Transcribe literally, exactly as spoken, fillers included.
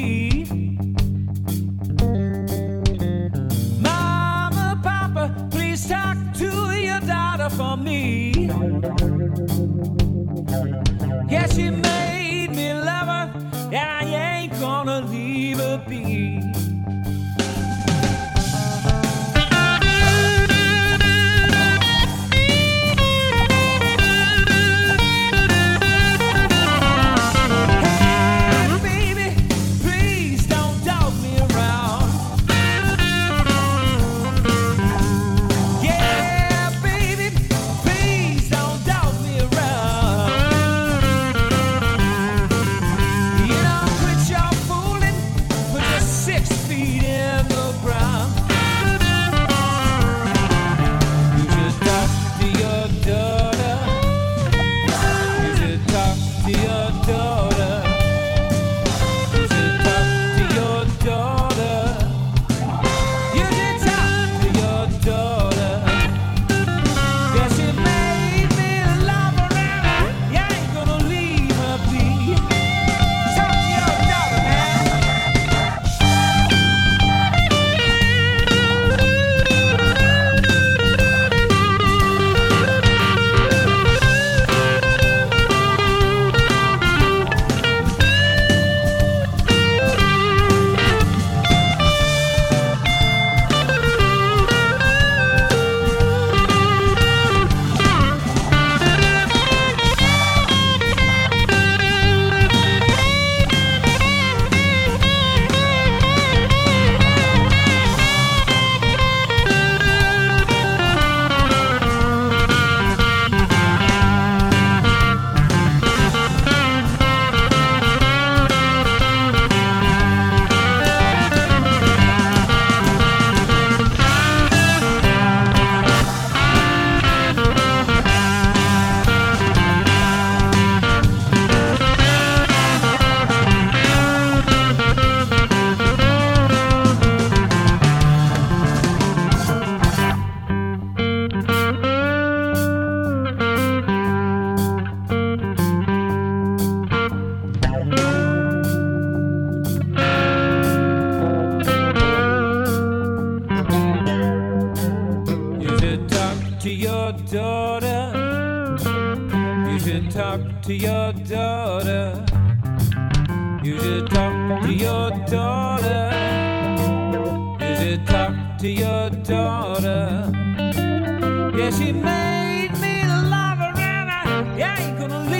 me. Mama, Papa, please talk to your daughter for me. Yeah, she made me love her, and I ain't gonna leave her be. To your daughter, you should talk to your daughter. You should talk to your daughter. Yeah, she made me love her, and I ain't gonna leave.